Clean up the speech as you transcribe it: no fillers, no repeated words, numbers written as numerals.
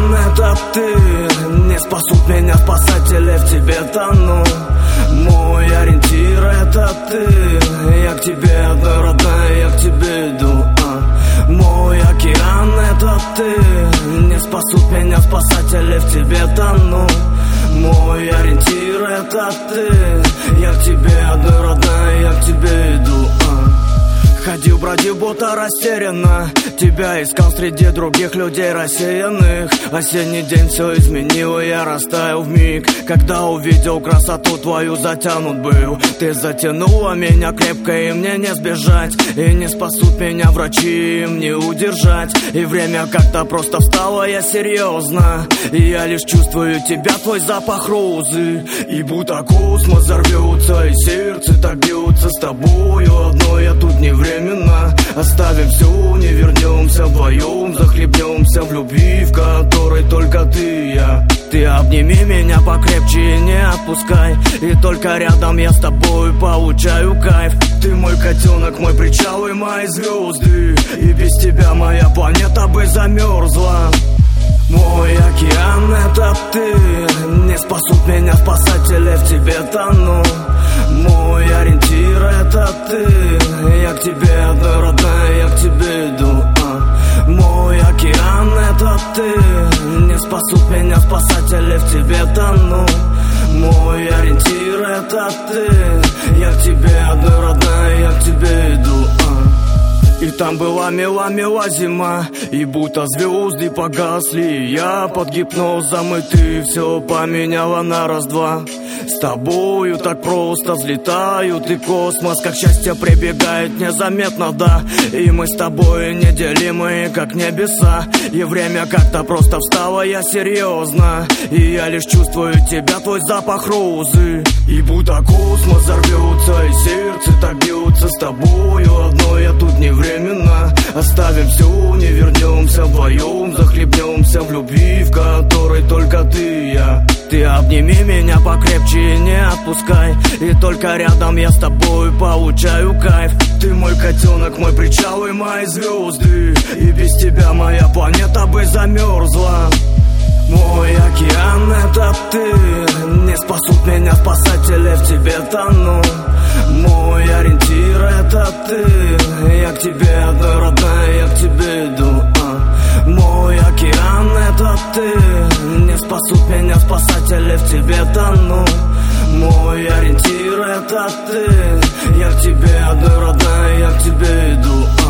океан — это ты. Не спасут меня спасатели, в тебе тону. Мой ориентир — это ты. Я к тебе одна родная, я к тебе иду. Мой океан — это ты. Не спасут меня спасатели, в тебе тону. Мой ориентир — это ты. Я к тебе одна родная, я к тебе иду. Ходил, бродил, будто растерянно. Тебя искал среди других людей рассеянных. Осенний день все изменил, и я растаял вмиг. Когда увидел красоту твою, затянут был. Ты затянула меня крепко, и мне не сбежать. И не спасут меня врачи, им не удержать. И время как-то просто встало, я серьезно. И я лишь чувствую тебя, твой запах розы. И будто космос взорвется, и сердце так бьется с тобою одной. Я тут не временно. Оставим все, не вернемся вдвоем. Захлебнемся в любви, в которой только ты и я. Ты обними меня покрепче и не отпускай. И только рядом я с тобой получаю кайф. Ты мой котенок, мой причал и мои звезды. И без тебя моя планета бы замерзла. Мой океан — это ты. Не спасут меня спасатели, в тебе тону. Мой ориентир — это ты. Я к тебе одна родная, я к тебе иду. Мой океан — это ты. Не спасут меня спасатели, в тебе тону. Мой ориентир — это ты. Я к тебе одна родная, я к тебе иду. И там была мила-мила зима, и будто звезды погасли. И я под гипнозом, и ты все поменяла на раз-два. С тобою так просто взлетают, и космос, как счастье, прибегает незаметно, да. И мы с тобой неделимы, как небеса. И время как-то просто встало, я серьезно. И я лишь чувствую тебя, твой запах розы. И будто космос взорвется, и сердце так бьется с тобою одной. Я тут не временно. Оставим все, не вернемся вдвоем. Захлебнемся в любви, в которой только ты и я. Ты обними меня покрепче и не отпускай. И только рядом я с тобой получаю кайф. Ты мой котенок, мой причал и мои звезды. И без тебя моя планета бы замерзла. Мой океан — это ты. Не спасут меня спасатели, в тебе тону. Мой ориентир — это ты. Я к тебе одна родная, я к тебе иду. Мой океан — это ты. Не спасут меня спасатели, в тебе тону. Мой ориентир — это ты. Я к тебе одна родная, я к тебе иду.